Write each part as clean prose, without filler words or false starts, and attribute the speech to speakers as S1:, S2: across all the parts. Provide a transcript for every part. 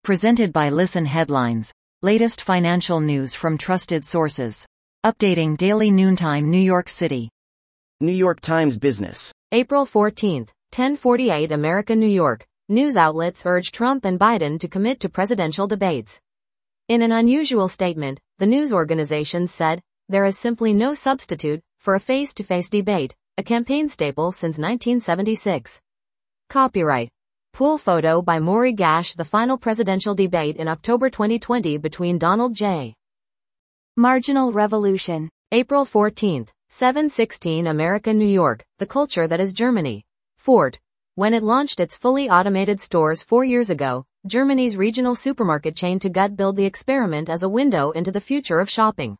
S1: Presented by Listen Headlines. Latest financial news from trusted sources. Updating daily noontime New York City.
S2: New York Times Business.
S3: April 14, 10:48 America, New York. News outlets urge Trump and Biden to commit to presidential debates. In an unusual statement, the news organization said, there is simply no substitute for a face-to-face debate, a campaign staple since 1976. Copyright. Pool photo by Maury Gash. The final presidential debate in October 2020 between Donald J.
S4: Marginal Revolution.
S3: April 14, 7:16 America, New York. The culture that is Germany. Ford. When it launched its fully automated stores 4 years ago, Germany's regional supermarket chain to gut billed the experiment as a window into the future of shopping.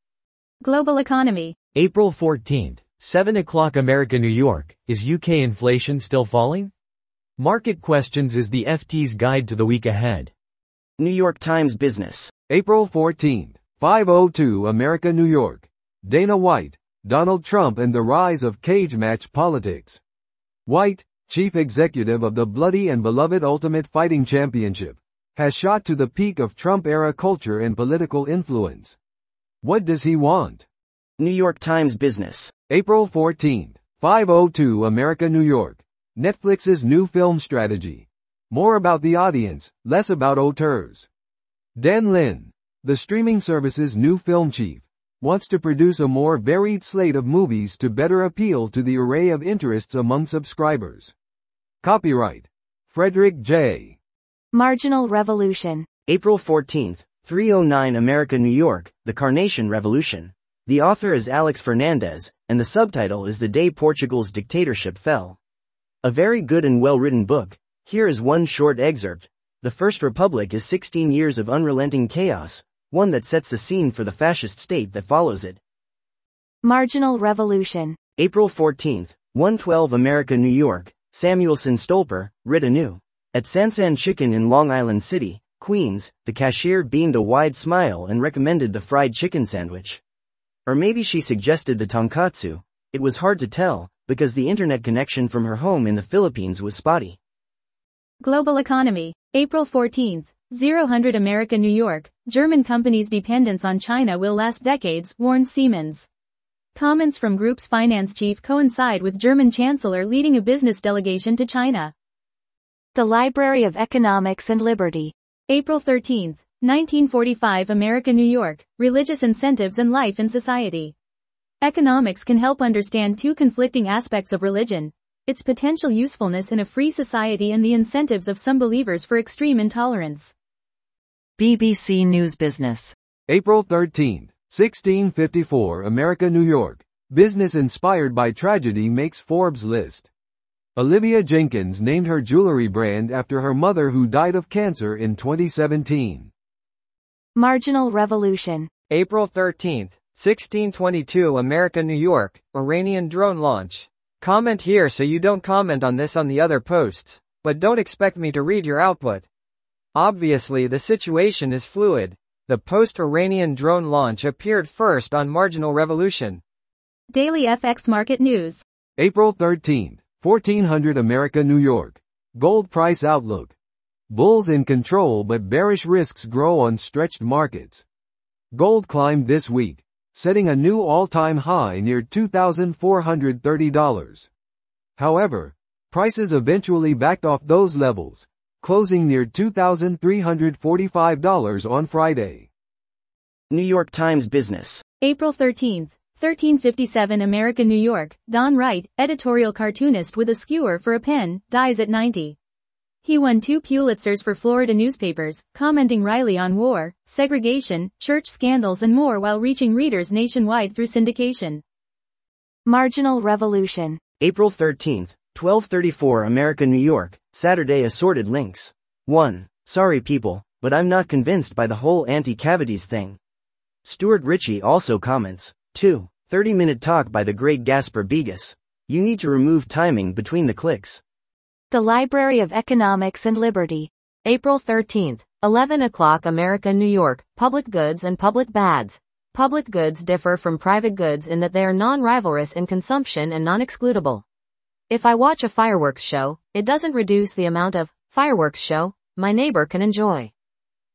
S4: Global economy.
S5: April 14, 7 o'clock America, New York. Is UK inflation still falling? Market Questions is the FT's guide to the week ahead.
S2: New York Times Business.
S6: April 14, 5:02 America, New York. Dana White, Donald Trump and the rise of cage match politics. White, chief executive of the bloody and beloved Ultimate Fighting Championship, has shot to the peak of Trump-era culture and political influence. What does he want?
S2: New York Times Business.
S6: April 14, 5:02 America, New York. Netflix's new film strategy. More about the audience, less about auteurs. Dan Lin, the streaming service's new film chief, wants to produce a more varied slate of movies to better appeal to the array of interests among subscribers. Copyright. Frederick J.
S4: Marginal Revolution.
S2: April 14, 3:09 America, New York. The Carnation Revolution. The author is Alex Fernandez, and the subtitle is The Day Portugal's Dictatorship Fell. A very good and well-written book. Here is one short excerpt. The First Republic is 16 years of unrelenting chaos, one that sets the scene for the fascist state that follows it.
S4: Marginal Revolution.
S2: April 14, 1:12 America, New York. Samuelson Stolper, writ anew. At Sansan Chicken in Long Island City, Queens, the cashier beamed a wide smile and recommended the fried chicken sandwich. Or maybe she suggested the tonkatsu. It was hard to tell, because the internet connection from her home in the Philippines was spotty.
S4: Global economy. April 14, 0:00 America, New York. German companies' dependence on China will last decades, warns Siemens. Comments from group's finance chief coincide with German chancellor leading a business delegation to China. The Library of Economics and Liberty. April 13, 1945 America, New York. Religious incentives and life in society. Economics can help understand two conflicting aspects of religion: its potential usefulness in a free society and the incentives of some believers for extreme intolerance.
S1: BBC News Business.
S6: April 13, 1654 America, New York. Business inspired by tragedy makes Forbes list. Olivia Jenkins named her jewelry brand after her mother who died of cancer in 2017.
S4: Marginal Revolution.
S7: April 13, 1622 America, New York. Iranian drone launch. Comment here so you don't comment on this on the other posts, but don't expect me to read your output. Obviously the situation is fluid. The post-Iranian drone launch appeared first on Marginal Revolution.
S4: Daily FX Market News.
S6: April 13, 1400 America, New York. Gold price outlook. Bulls in control but bearish risks grow on stretched markets. Gold climbed this week, setting a new all-time high near $2,430. However, prices eventually backed off those levels, closing near $2,345 on Friday.
S2: New York Times Business.
S4: April 13, 1357 America, New York. Don Wright, editorial cartoonist with a skewer for a pen, dies at 90. He won 2 Pulitzers for Florida newspapers, commenting wryly on war, segregation, church scandals and more while reaching readers nationwide through syndication. Marginal Revolution.
S2: April 13, 12:34 America, New York. Saturday assorted links. 1. Sorry people, but I'm not convinced by the whole anti-cavities thing. Stuart Ritchie also comments. 2. 30-minute talk by the great Gaspar Begas. You need to remove timing between the clicks.
S4: The Library of Economics and Liberty.
S3: April 13, 11 o'clock America, New York. Public goods and public bads. Public goods differ from private goods in that they are non-rivalrous in consumption and non-excludable. If I watch a fireworks show, it doesn't reduce the amount of fireworks show my neighbor can enjoy.